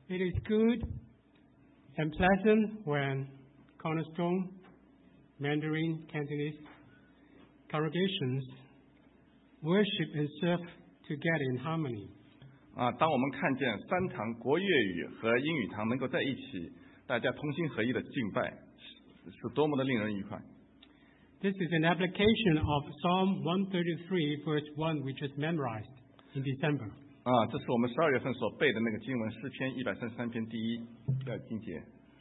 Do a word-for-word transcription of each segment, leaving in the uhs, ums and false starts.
It is good and pleasant when Cornerstone, Mandarin, Cantonese congregations worship and serve together in harmony. 啊，当我们看见三堂国粤语和英语堂能够在一起，大家同心合一的敬拜，是是多么的令人愉快。 This is an application of Psalm one thirty-three, verse one, we just memorized in December. 啊，这是我们十二月份所背的那个经文，诗篇一百三十三篇第一的经节。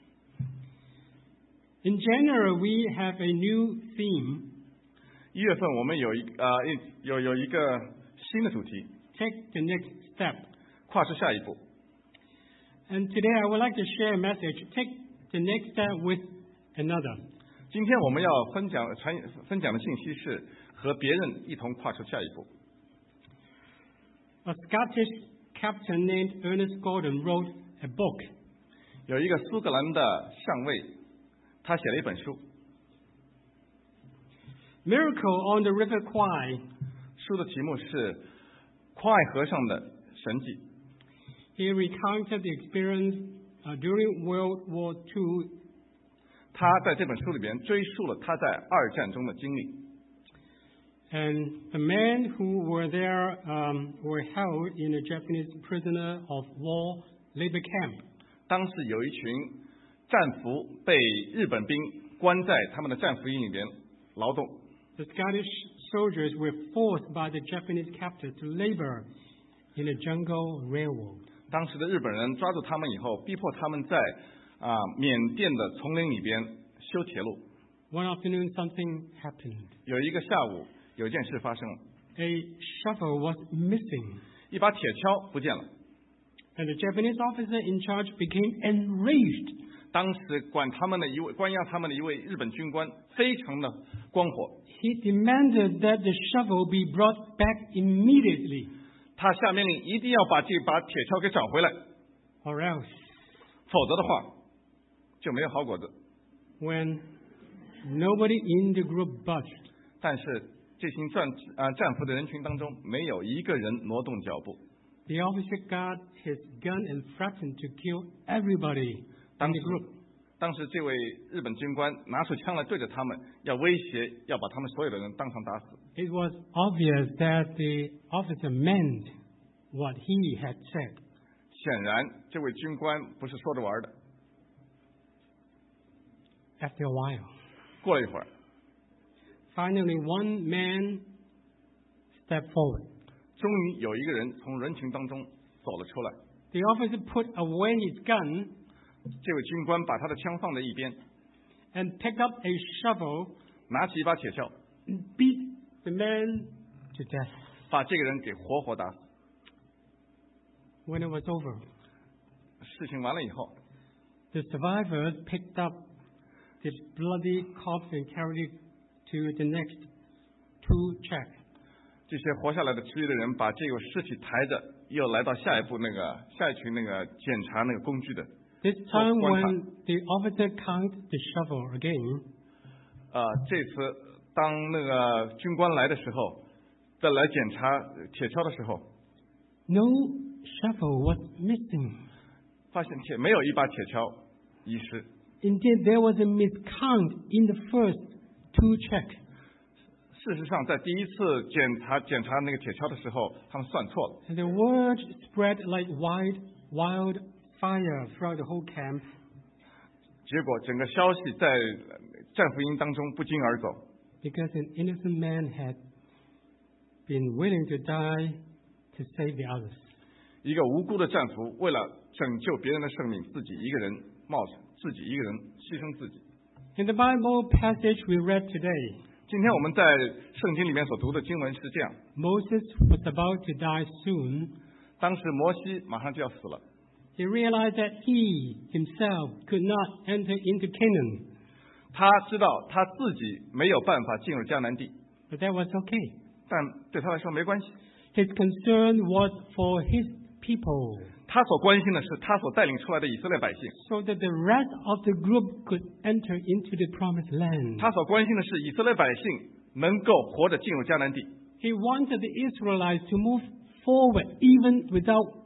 In January, we have a new theme. 一月份我们有一啊一有有一个新的主题 Take the next step. 跨出下一步。 And today I would like to share a message. Take the next step with another. 今天我们要分享传分享的信息是和别人一同跨出下一步。 A Scottish captain named Ernest Gordon wrote a book. 有一个苏格兰的上尉，他写了一本书， Miracle on the River Kwai. 书的题目是快河上的神迹。 He recounted the experience uh, during World War Two. 他在这本书里边追溯了他在二战中的经历。 And the men who were there um, were held in a Japanese prisoner of war labor camp. 当时有一群战俘被日本兵关在他们的战俘营里边劳动。 The Scottish soldiers were forced by the Japanese captors to labor in a jungle railroad. 当时的日本人抓住他们以后，逼迫他们在啊缅甸的丛林里边修铁路。 One afternoon, something happened. 有一个下午，有一件事发生了， A shovel was missing, 一把铁锹不见了。 and the Japanese officer in charge became enraged. 当时管他们的一位关押他们的一位日本军官非常的光火， He demanded that the shovel be brought back immediately, 他下命令一定要把这把铁锹给找回来， or else. 否则的话就没有好果子。 When nobody in the group budged, 但是这群战啊战俘的人群当中，没有一个人挪动脚步。 the officer got his gun and threatened to kill everybody in 当 the 时 group. 当时这位日本军官拿出枪来对着他们，要威胁要把他们所有的人当场打死。 It was obvious that the officer meant what he had said. 显然，这位军官不是说着玩的。 After a while, 过了一会儿， finally one man stepped forward. 终于有一个人从人群当中走了出来。 The officer put away his gun 这位军官把他的枪放在一边， and picked up a shovel 拿起一把铁锹， and beat the man to death. 把这个人给活活打死。 When it was over, 事情完了以后， the survivors picked up the bloody corpse and carried it to the next tool check. 这些活下来的其余的人把这个尸体抬着，又来到下一步那个下一群那个检查那个工具的。 This time One when the officer counted the shovel again, 呃，这次当那个军官来的时候，再来检查铁锹的时候， no shovel was missing. 发现铁没有一把铁锹遗失。 Indeed, there was a miscount in the first tool check. 事实上，在第一次检查检查那个铁锹的时候，他们算错了。 And the word spread like wild, wildfire throughout the whole camp. 结果整个消息在战俘营当中不胫而走， Because an innocent man had been willing to die to save the others. 一个无辜的战俘为了拯救别人的生命，自己一个人冒险，自己一个人牺牲自己。 In the Bible passage we read today, 今天我们在圣经里面所读的经文是这样： Moses was about to die soon. 当时摩西马上就要死了， He realized that he himself could not enter into Canaan, 他知道他自己没有办法进入迦南地， but that was okay. 但对他来说没关系。 His concern was for his people, 他所关心的是他所带领出来的以色列百姓， so that the rest of the group could enter into the promised land. 他所关心的是以色列百姓能够活着进入迦南地。 He wanted the Israelites to move forward even without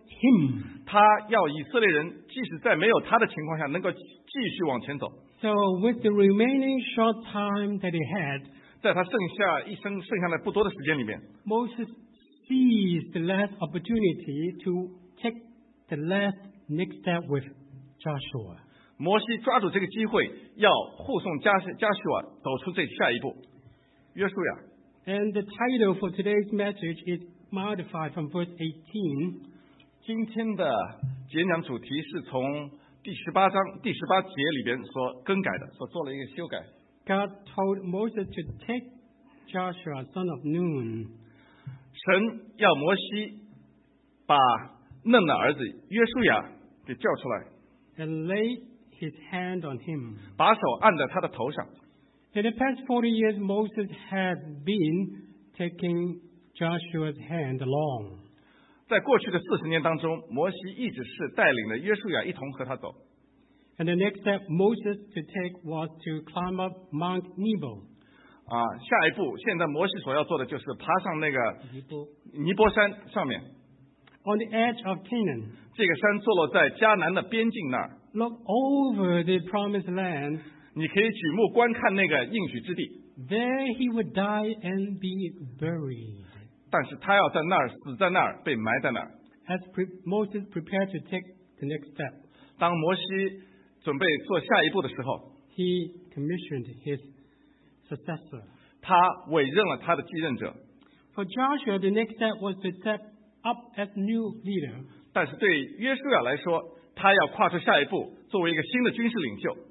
him. 他要以色列人即使在没有他的情况下，能够继续往前走。 So with the remaining short time that he had, 在他剩下一生剩下来不多的时间里面， Moses seized the last opportunity to take the last next step with Joshua. 摩西抓住这个机会，要护送加加许瓦走出这下一步。约书亚， And the title for today's message is modified from verse eighteen. 今天的演讲主题是从第十八章第十八节里边所更改的，所做了一个修改。 God told Moses to take Joshua, son of Nun, 神要摩西把嫩的儿子约书亚给叫出来， and lay his hand on him. 把手按在他的头上。 In the past forty years, Moses had been taking Joshua's hand along. 在过去的四十年当中，摩西一直是带领着约书亚一同和他走。 And the next step Moses to take was to climb up Mount Nebo. 啊，下一步，现在摩西所要做的就是爬上那个尼泊山上面。 On the edge of Canaan, 这个山坐落在迦南的边境那儿， look over the promised land. 你可以举目观看那个应许之地。 There he would die and be buried. 但是他要在那儿死在那儿，被埋在那儿。 As pre- Moses prepared to take the next step, 当摩西准备做下一步的时候， he commissioned his successor. 他委任了他的继任者。 For Joshua, the next step was to step up as new leader. 但是对约书亚来说，他要跨出下一步，作为一个新的军事领袖，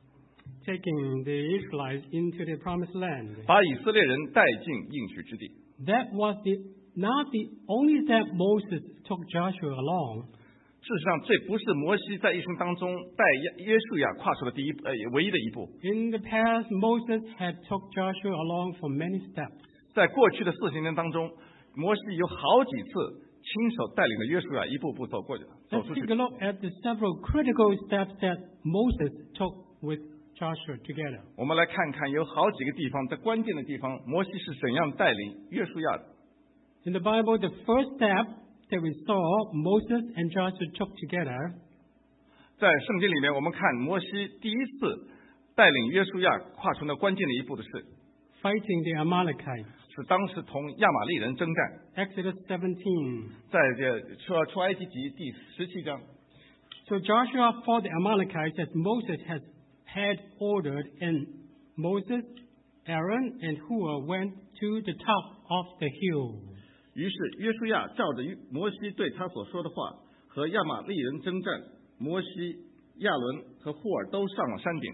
taking the Israelites into the promised land. 把以色列人带进应许之地。 That was the, not the only step Moses took Joshua along. 事实上，这不是摩西在一生当中带约书亚跨出的第一呃唯一的一步。 In the past, Moses had took Joshua along for many steps. 在过去的四十年当中，摩西有好几次亲手带领着约书亚一步步走过去，走 Let's 出 take 去 a。look at the several critical steps that Moses took with Joshua together. 我们来看看有好几个地方，在关键的地方，摩西是怎样带领约书亚的。 In the Bible, the first step that we saw Moses and Joshua took together 在圣经里面，我们看摩西第一次带领约书亚跨出那关键的一步的是， fighting the Amalekites. 是当时同亚玛力人征战。 Exodus seventeen. 在这出出埃及记第十七章， So Joshua fought the Amalekites as Moses has had ordered, and Moses, Aaron, and Hur went to the top of the hill. 于是约书亚照着摩西对他所说的话，和亚玛力人征战。摩西、亚伦和户尔都上了山顶。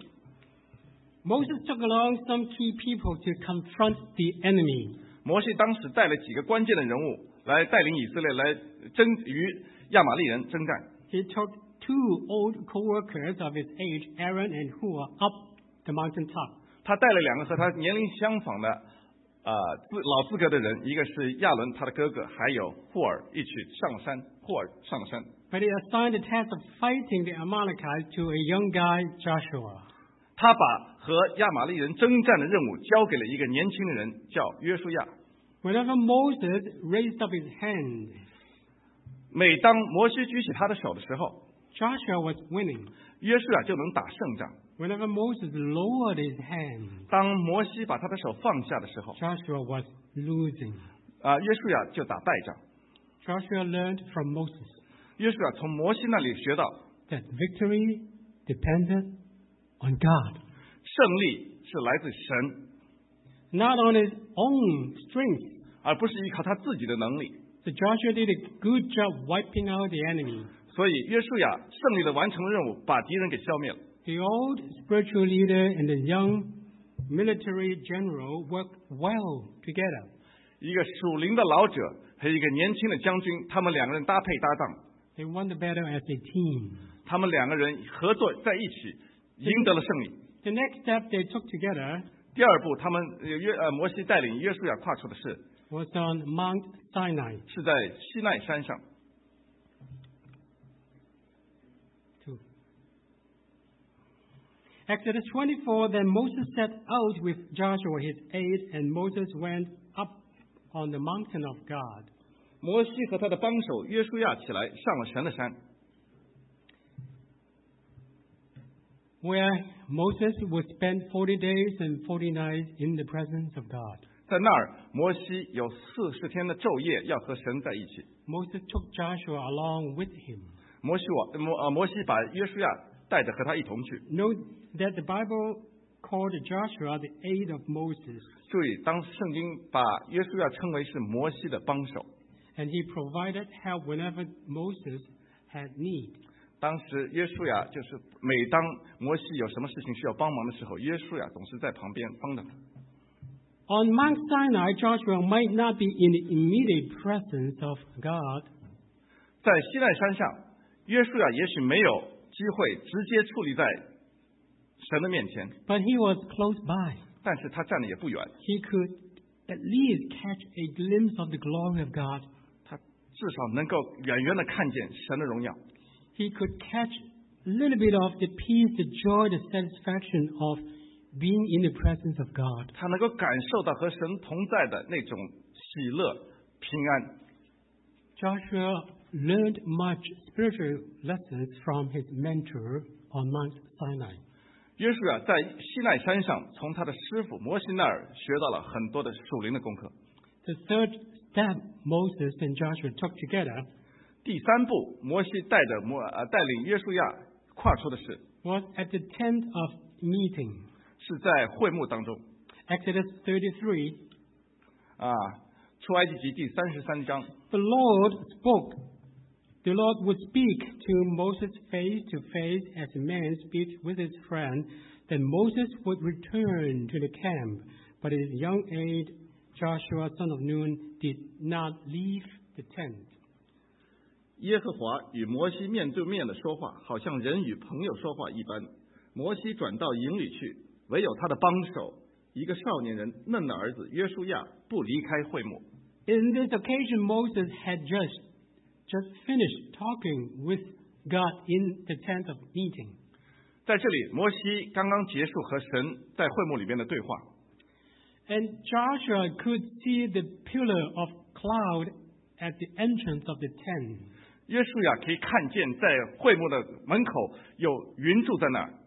Moses took along some key people to confront the enemy. 摩西当时带了几个关键的人物来带领以色列来争与亚玛力人征战。 He took two old co-workers of his age, Aaron and Hur, up the mountain top. 他带了两个和他年龄相仿的呃资老资格的人，一个是亚伦他的哥哥，还有户尔一起上山。户尔上山。 But he assigned the task of fighting the Amalekites to a young guy, Joshua. 他把和亚玛力人征战的任务交给了一个年轻的人，叫约书亚。 Whenever Moses raised up his hand, 每当摩西举起他的手的时候， Joshua was winning. 约书亚就能打胜仗。 Whenever Moses lowered his hand, 当摩西把他的手放下的时候， Joshua was losing. 啊，约书亚就打败仗。 Joshua learned from Moses 约书亚从摩西那里学到， that victory depended on God, 胜利是来自神， not on his own strength. 而不是依靠他自己的能力。 So Joshua did a good job wiping out the enemy. 所以约书亚胜利的完成了任务，把敌人给消灭了。 The old spiritual leader and the young military general worked well together. 一个属灵的老者和一个年轻的将军，他们两个人搭配搭档， They won the battle as a team. 他们两个人合作在一起，赢得了胜利。 The next step they took together 第二步，他们呃约呃摩西带领约书亚跨出的是， was on Mount Sinai. 是在西奈山上。 Two. Exodus twenty-four, then Moses set out with Joshua his aide, and Moses went up on the mountain of God. 摩西和他的帮手约书亚起来，上了神的山。 where Moses would spend forty days and forty nights in the presence of God. 在那儿，摩西有四十天的昼夜要和神在一起。 Moses took Joshua along with him. 摩西我摩呃摩西把约书亚带着和他一同去。 Note that the Bible called Joshua the aid of Moses. 注意，当圣经把约书亚称为是摩西的帮手。 And he provided help whenever Moses had need. 当时约书亚就是每当摩西有什么事情需要帮忙的时候，约书亚总是在旁边帮着他。 On Mount Sinai, Joshua might not be in the immediate presence of God. 在西奈山上，约书亚也许没有机会直接矗立在神的面前， But he was close by. 但是他站的也不远， He could at least catch a glimpse of the glory of God. 他至少能够远远的看见神的荣耀。 He could catch a little bit of the peace, the joy, the satisfaction of being in the presence of God. 他能够感受到和神同在的那种喜乐、平安。 Joshua learned much spiritual lessons from his mentor on Mount Sinai. 约书亚在西奈山上，从他的师傅摩西那儿学到了很多的属灵的功课。 The third step Moses and Joshua took together 第三步，摩西带着摩呃带领约书亚跨出的是， was at the tent of meeting. 是在会幕当中。 Exodus thirty-three, 啊，出埃及记第三十三章， the Lord spoke. The Lord would speak to Moses face to face as a man speaks with his friend. Then Moses would return to the camp, but his young aide, Joshua son of Nun, did not leave the tent. 耶和华与摩西面对面的说话，好像人与朋友说话一般。摩西转到营里去，唯有他的帮手，一个少年人嫩的儿子约书亚不离开会幕。 In this occasion, Moses had just just finished talking with God in the tent of meeting. 在这里，摩西刚刚结束和神在会幕里边的对话。 And Joshua could see the pillar of cloud at the entrance of the tent. 约书亚可以看见在会幕的门口有云柱在那儿，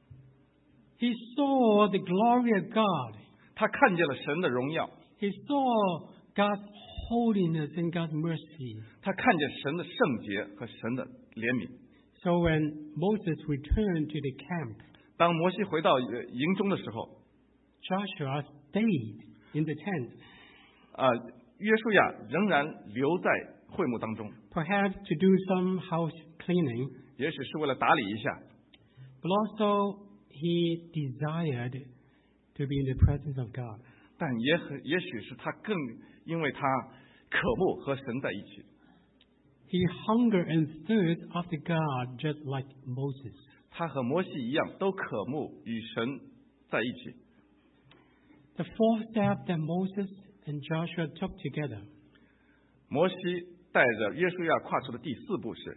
He saw the glory of God. 他看见了神的荣耀， He saw God's holiness and God's mercy. 他看见神的圣洁和神的怜悯。 So when Moses returned to the camp, 当摩西回到呃营中的时候， Joshua stayed in the tent, 啊、约书亚仍然留在会幕当中， perhaps to do some house cleaning, 也许是为了打理一下， but also he desired to be in the presence of God. 但也很也许是他更因为他渴慕和神在一起， He hungered and thirsted after God just like Moses. 他和摩西一样都渴慕与神在一起。 The fourth step that Moses and Joshua took together 摩西带着约书亚跨出的第四步是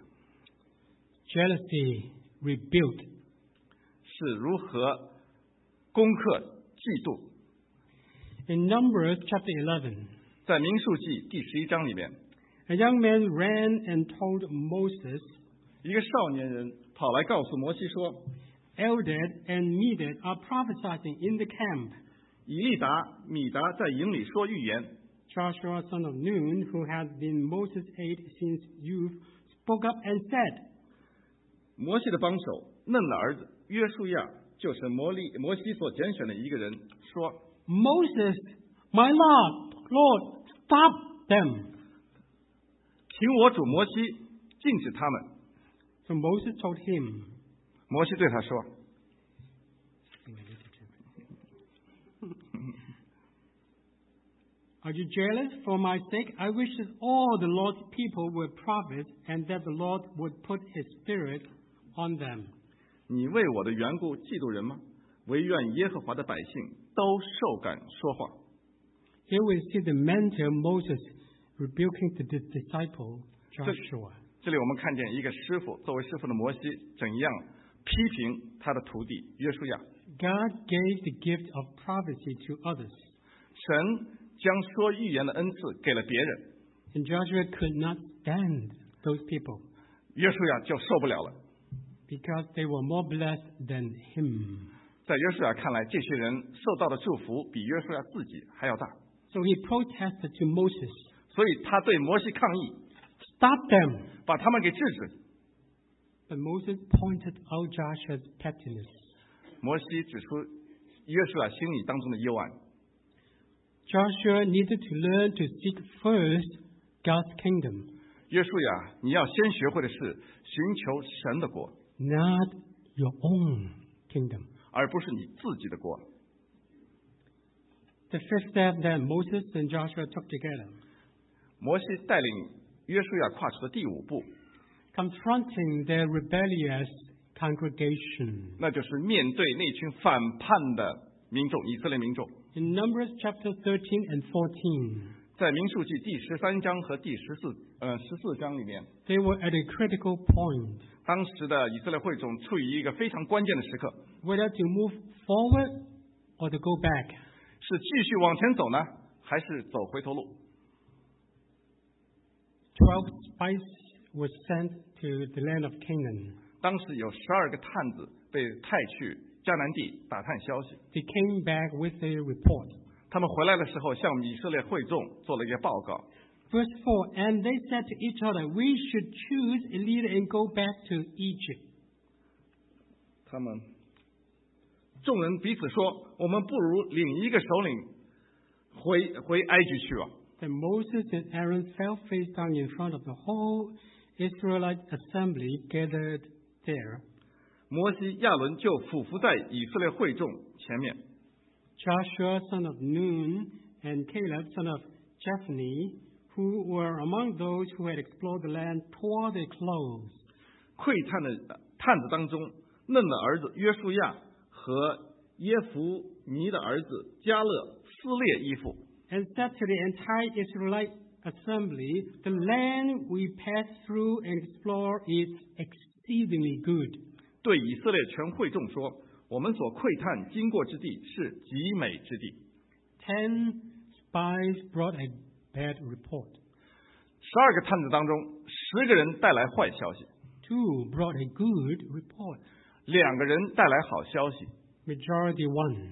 jealousy rebuked. 是如何攻克嫉妒。 In Numbers chapter eleven, 在民数记第十一章里面， a young man ran and told Moses, 一个少年人跑来告诉摩西说， Eldad and Medad are prophesying in the camp. 以利达、米达在营里说预言。 Joshua son of Nun, who had been Moses' aide since youth, spoke up and said, 摩西的帮手嫩的儿子约书亚就是摩利摩西所拣选的一个人，说 Moses, my Lord, Lord, stop them. 请我主摩西禁止他们。 So Moses told him, 摩西对他说， Are you jealous for my sake? I wish that all the Lord's people were prophets and that the Lord would put his spirit on them. 你为我的缘故嫉妒人吗？唯愿耶和华的百姓都受感说话。 Here we see the mentor Moses rebuking the disciple Joshua. 这里我们看见一个师傅，作为师傅的摩西怎样批评他的徒弟约书亚。 God gave the gift of prophecy to others. 神将说预言的恩赐给了别人。 And Joshua could not stand those people 约书亚就受不了了。 because they were more blessed than him. 在约书亚看来，这些人受到的祝福比约书亚自己还要大， So he protested to Moses, 所以他对摩西抗议， stop them. 把他们给制止。 But Moses pointed out Joshua's pettiness. 摩西指出约书亚心里当中的幽暗。 Joshua needed to learn to seek first God's kingdom, 约书亚，你要先学会的是寻求神的国， not your own kingdom. 而不是你自己的国。 The fifth step that Moses and Joshua took together, 摩西带领约书亚跨出的第五步， confronting their rebellious congregation. 那就是面对那群反叛的民众，以色列民众。 In Numbers chapter thirteen and fourteen, 在民数记第十三章和第十四呃十四章里面， they were at a critical point, 当时的以色列会众处于一个非常关键的时刻， whether to move forward or to go back. 是继续往前走呢，还是走回头路？ Twelve spies were sent to the land of Canaan. 当时有十二个探子被派去迦南地打探消息， They came back with a report. 他们回来的时候向以色列会众做了一个报告。 Verse four, and they said to each other, we should choose a leader and go back to Egypt. 他们众人彼此说：“我们不如领一个首领回回埃及去吧。” Then Moses and Aaron fell face down in front of the whole Israelite assembly gathered there. 摩西、亚伦就俯伏在以色列会众前面。 Joshua, son of Nun, and Caleb, son of Jephunneh, who were among those who had explored the land, tore their clothes. 窥探的探子当中，嫩的儿子约书亚和耶孚尼的儿子迦勒撕裂衣服， And said to the entire Israelite assembly, the land we pass through and explore is exceedingly good. 对以色列全会众说：“我们所窥探经过之地是极美之地。” Ten spies brought a bad report. 十二个探子当中，十个人带来坏消息， Two brought a good report. 两个人带来好消息。 Majority won.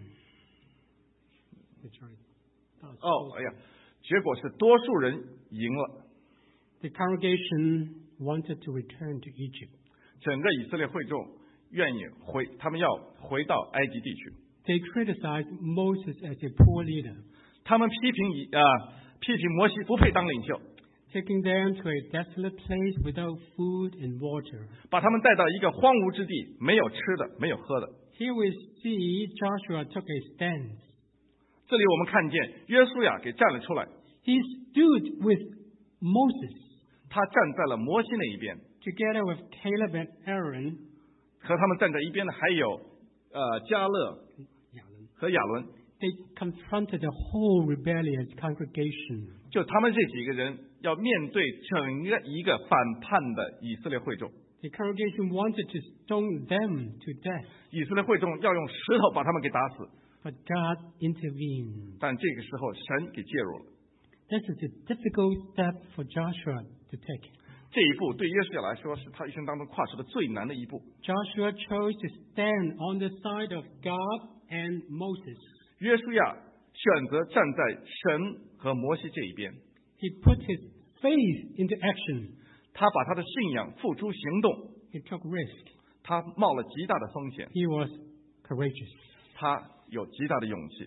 Majority. 哦，哎呀，结果是多数人赢了。 The congregation wanted to return to Egypt. 整个以色列会众愿意回，他们要回到埃及地去。 They criticized Moses as a poor leader, 他们批评以啊、呃、批评摩西不配当领袖， taking them to a desolate place without food and water. 把他们带到一个荒芜之地，没有吃的，没有喝的。 Here we see Joshua took a stance. 这里我们看见约书亚给站了出来， He stood with Moses, 他站在了摩西那一边， together with Caleb and Aaron, 和他们站在一边的还有呃迦勒和亚伦， they confronted the whole rebellious congregation. 就他们这几个人要面对整个一个反叛的以色列会众。 The congregation wanted to stone them to death, 以色列会众要用石头把他们给打死， but God intervened. 但这个时候神给介入了。 This is a difficult step for Joshua to take. 这一步对约书亚来说是他一生当中跨出的最难的一步。 Joshua chose to stand on the side of God and Moses. 约书亚选择站在神和摩西这一边， He put his faith into action. 他把他的信仰付诸行动， He took risk. 他冒了极大的风险， He was courageous. 他有极大的勇气。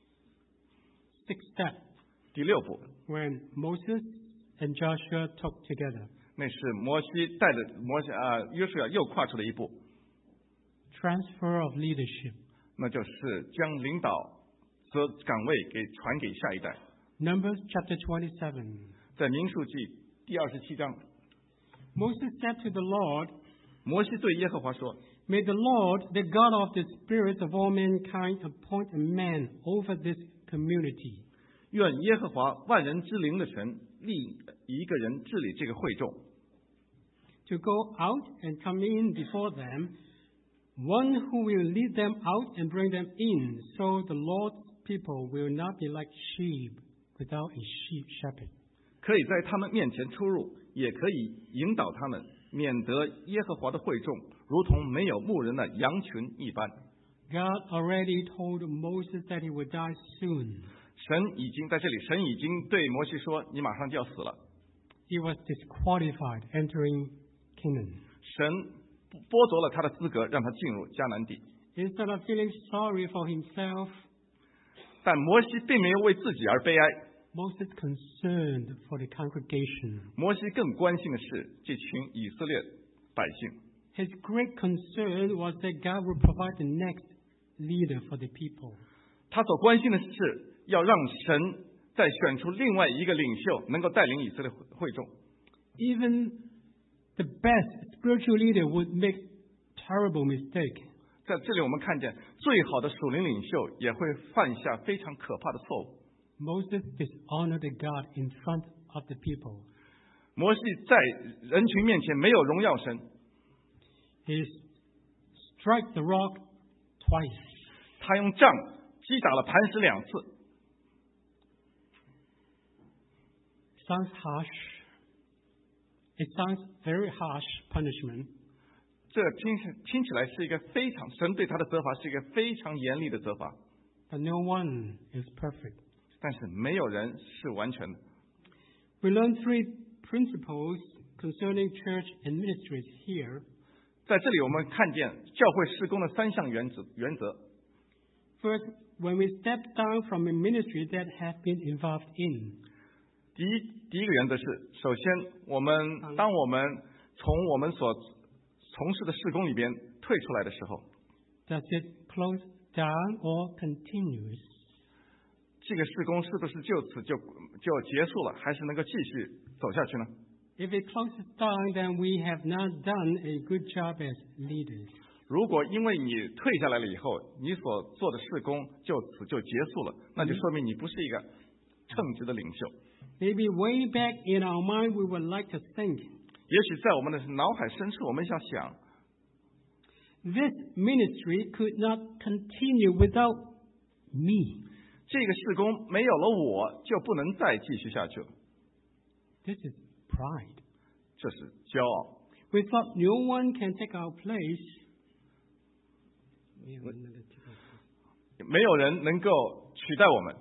Sixth step, 第六步， when Moses and Joshua took together. 那是摩西带着摩西啊、约书亚又跨出了一步， Transfer of leadership. 那就是将领导责岗位给传给下一代。 Numbers chapter twenty-seven. 在民数记第二十七章， Moses said to the Lord, 摩西对耶和华说 May the Lord, the God of the spirits of all mankind, appoint a man over this community. 愿耶和华万人之灵的神立一个人治理这个会众， To go out and come in before them, one who will lead them out and bring them in, so the Lord's people will not be like sheep without a sheep shepherd. 可以在他们面前出入，也可以引导他们，免得耶和华的会众如同没有牧人的羊群一般。 God already told Moses that he would die soon. 神已经在这里，神已经对摩西说：“你马上就要死了。” He was disqualified entering Canaan. 神剥夺了他的资格，让他进入迦南地。 Instead of feeling sorry for himself, 但摩西并没有为自己而悲哀。 Moses concerned for the congregation. 摩西更关心的是这群以色列百姓。 His great concern was that God would provide the next leader for the people. 他所关心的是要让神再选出另外一个领袖，能够带领以色列会众。 Even the best spiritual leader would make terrible mistake. 在这里我们看见，最好的属灵领袖也会犯下非常可怕的错误。 Moses dishonored God in front of the people. 摩西在人群面前没有荣耀神。 He struck the rock twice. 他用杖击打了磐石两次。 Sounds harsh. It sounds very harsh punishment. 这听听起来是一个非常，神对他的责罚是一个非常严厉的责罚。 But no one is perfect. 但是没有人是完全的。 We learn three principles concerning church and ministries here. 在这里我们看见教会事工的三项原则。原则。 First, when we step down from a ministry that has been involved in. 第一第一个原则是，首先我们当我们从我们所从事的事工里边退出来的时候 Does it close down or continues? 这个事工是不是就此就就结束了，还是能够继续走下去呢？ If it closes down, then we have not done a good job as leaders. 如果因为你退下来了以后，你所做的事工就此就结束了，那就说明你不是一个称职的领袖。 Maybe way back in our mind, we would like to think. 也许在我们的脑海深处，我们想想 This ministry could not continue without me. 这个事工没有了我就不能再继续下去了。 This is pride. 这是骄傲。 We thought no one can take our place. 没有人能够取代我们。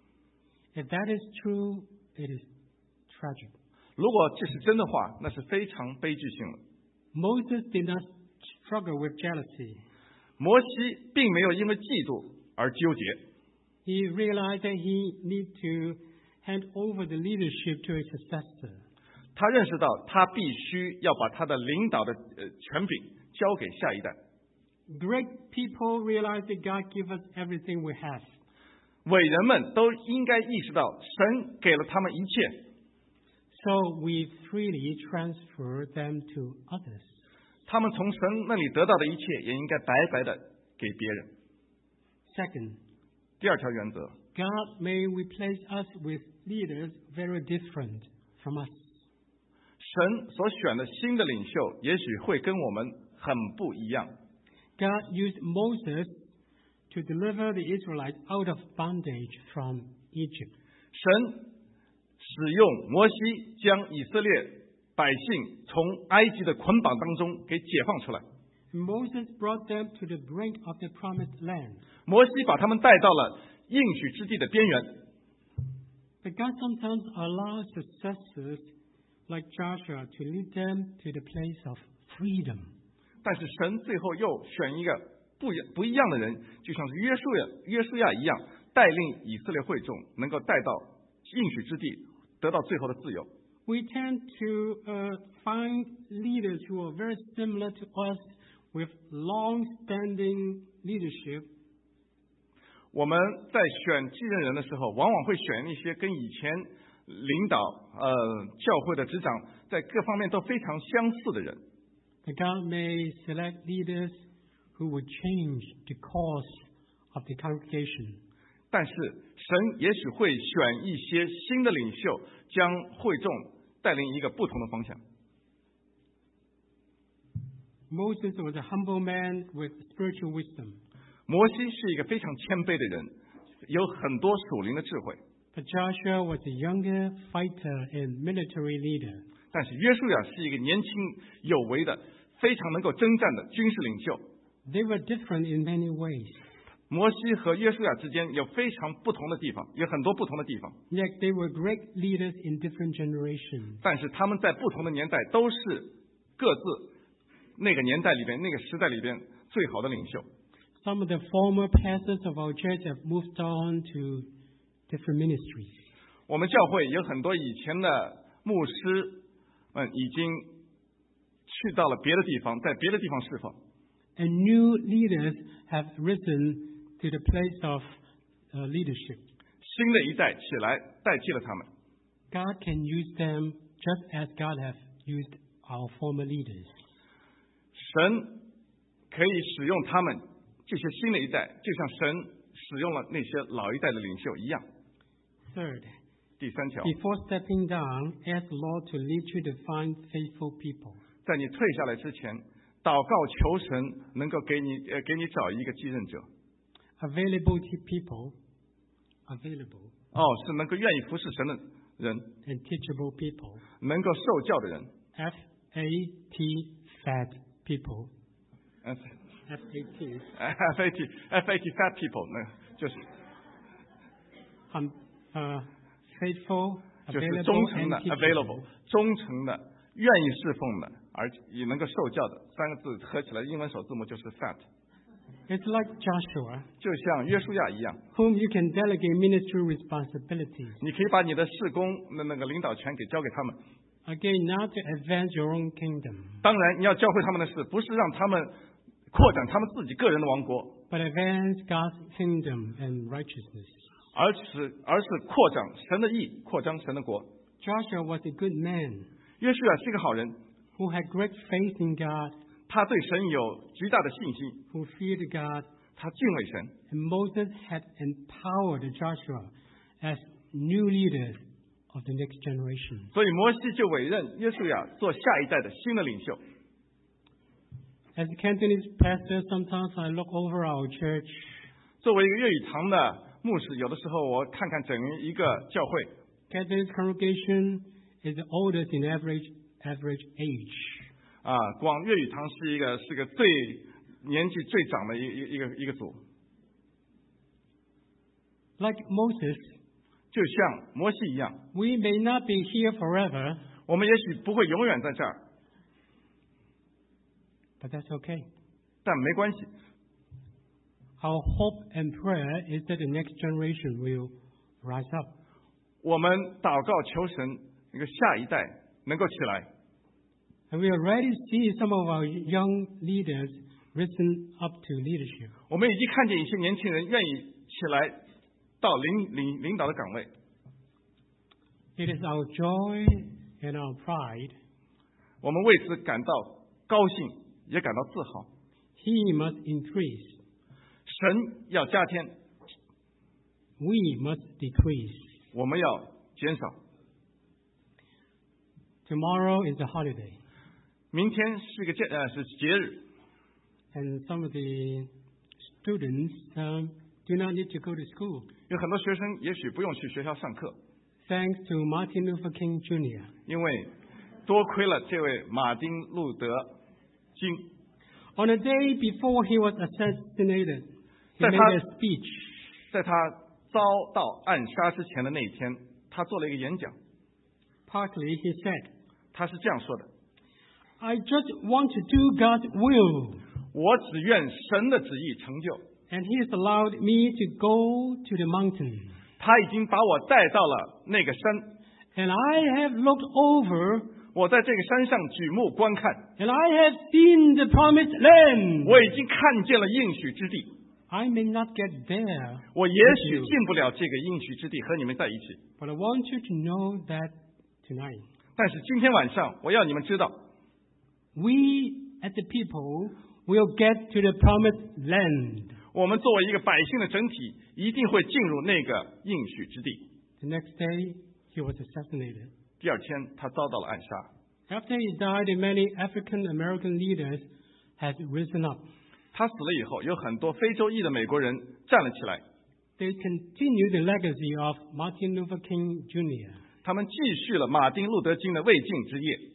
If that is true, it is tragic. 如果这是真的话，那是非常悲剧性的。 Moses did not struggle with jealousy. 摩西并没有因为嫉妒而纠结。 He realized that he need to hand over the leadership to a successor. 他认识到他必须要把他的领导的呃权柄交给下一代。 Great people realize that God gives us everything we have. 伟人们都应该意识到，神给了他们一切。 So we freely transfer them to others. 他们从神那里得到的一切，也应该白白的给别人。 Second, 第二条原则， God may replace us with leaders very different from us. 神所选的新的领袖，也许会跟我们很不一样。 God used Moses to deliver the Israelites out of bondage from Egypt. 神使用摩西将以色列百姓从埃及的捆绑当中给解放出来。 Moses brought them to the brink of the promised land. 摩西把他们带到了应许之地的边缘。 But God sometimes allows successors like Joshua to lead them to the place of freedom. 但是神最后又选一个不一不一样的人，就像是约书亚约书亚一样，带领以色列会众能够带到应许之地，得到最后的自由。 We tend to uh, find leaders who are very similar to us with long-standing leadership. 我们在选继任人的时候，往往会选一些跟以前领导呃教会的执掌在各方面都非常相似的人。 But God may select leaders who would change the course of the congregation. 但是神也许会选一些新的领袖，将会众带领一个不同的方向。 Moses was a humble man with spiritual wisdom. 摩西是一个非常谦卑的人，有很多属灵的智慧。 But Joshua was a younger fighter and military leader. 但是约书亚是一个年轻有为的、非常能够征战的军事领袖。 They were different in many ways. 摩西和约书亚之间有非常不同的地方，有很多不同的地方。 Yet they were great leaders in different generations. 但是他们在不同的年代都是各自那个年代里边、那个时代里边最好的领袖。 Some of the former pastors of our church have moved on to different ministries. 我们教会有很多以前的牧师们已经去到了别的地方，在别的地方侍奉。 And new leaders have risen to the place of uh, leadership. 新的一代起来代替了他们。 God can use them just as God has used our former leaders. 神可以使用他们这些新的一代，就像神使用了那些老一代的领袖一样。 Third, 第三条， before stepping down, ask the Lord to lead you to find faithful people. 在你退下来之前，祷告求神能够给你呃给你找一个继任者。 Available to people, available, 哦，是能够愿意服侍神的人， and teachable people. 能够受教的人。 F A T, fat people. F F A T. F A T F A T fat people， 那就是 Um, uh, faithful, 就是 available, 忠诚的 and teachable. available， 忠诚的，愿意侍奉的，而也能够受教的，三个字合起来英文首字母就是 fat。 It's like Joshua, 就像约书亚一样， whom you can delegate ministry responsibilities. 你可以把你的事工的那个领导权给交给他们。 Again, not to advance your own kingdom, 当然，你要教会他们的事，不是让他们扩展他们自己个人的王国， but advance God's kingdom and righteousness. 而是而是扩张神的义，扩张神的国。 Joshua was a good man 约书亚是个好人， who had great faith in God, 他对神有极大的信心， who feared God, 他敬畏神。 and Moses had empowered Joshua as new leaders of the next generation. 所以摩西就委任约书亚做下一代的新的领袖。 As a Cantonese pastor, sometimes I look over our church. 作为一个粤语堂的牧师，有的时候我看看整一个教会， Cantonese congregation is the oldest in average average age. 啊，广粤语堂是一个是个最年纪最长的一一一个一个组， Like Moses, 就像摩西一样， we may not be here forever, 我们也许不会永远在这儿， but that's okay. 但没关系。 Our hope and prayer is that the next generation will rise up. 我们祷告求神，那个下一代能够起来。 And we already see some of our young leaders risen up to leadership. 我们已经看见一些年轻人愿意起来到领领领导的岗位。 It is our joy and our pride. 我们为此感到高兴，也感到自豪。 He must increase. 神要加添， We must decrease. 我们要减少。 Tomorrow is a holiday. 明天是个节呃是节日， And some of the students um, do not need to go to school. 有很多学生也许不用去学校上课， Thanks to Martin Luther King Junior 因为多亏了这位马丁路德金。 On the day before he was assassinated, he 在 made 他 a speech. 在他遭到暗杀之前的那一天，他做了一个演讲， Partly he said, 他是这样说的： I just want to do God's will. 我只愿神的旨意成就。 And he has allowed me to go to the mountain. 他已经把我带到了那个山， And I have looked over, 我在这个山上举目观看， and I have seen the promised land. 我已经看见了应许之地。 I may not get there, 我也许进不了这个应许之地和你们在一起， but I want you to know that tonight, 但是今天晚上我要你们知道， we as the people will get to the promised land. 我们作为一个百姓的整体，一定会进入那个应许之地。 The next day, he was assassinated. 第二天，他遭到了暗杀。 After he died, many African American leaders had risen up. 他死了以后，有很多非洲裔的美国人站了起来。 They continue the legacy of Martin Luther King Junior 他们继续了马丁路德金的未竟之业。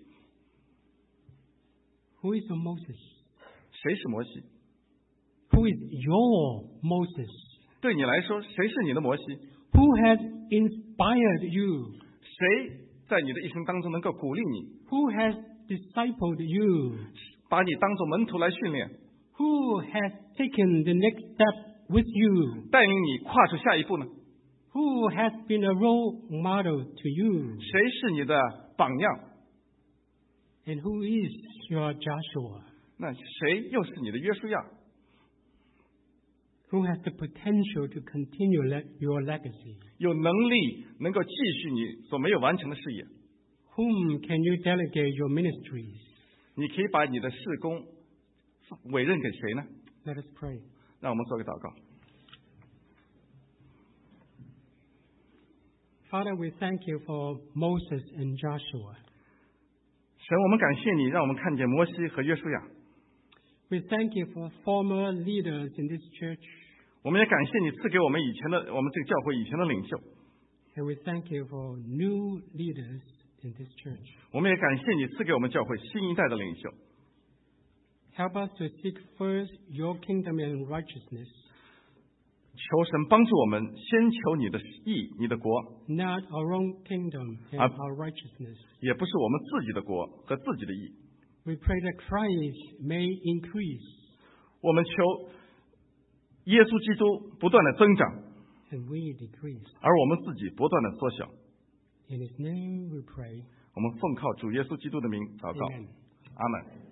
Who is your Moses? 谁是摩西？ Who is your Moses? 对你来说，谁是你的摩西？ Who has inspired you? 谁在你的一生当中能够鼓励你， Who has discipled you? 把你当作门徒来训练， Who has taken the next step with you? 带领你跨出下一步呢？ Who has been a role model to you? 谁是你的榜样？ And who is your Joshua? 那谁又是你的约书亚？ Who has the potential to continue le- your legacy? 有能力能够继续你所没有完成的事业？ Whom can you delegate your ministries? 你可以把你的事工委任给谁呢？ Let us pray. 让我们做个祷告。 Father, we thank you for Moses and Joshua. 神，我们感谢你，让我们看见摩西和约书亚。 We thank you for former leaders in this church. 我们也感谢你赐给我们以前的我们这个教会以前的领袖。 And we thank you for new leaders in this church. 我们也感谢你赐给我们教会新一代的领袖。 Help us to seek first your kingdom and righteousness, 求神帮助我们，先求你的义，你的国， not our own kingdom and Ab- our righteousness. 也不是我们自己的国和自己的义。 We pray that Christ may increase 我们求耶稣基督不断的增长， and we decrease. 而我们自己不断的缩小。 In his name we pray. 我们奉靠主耶稣基督的名祷告， Amen. 阿门。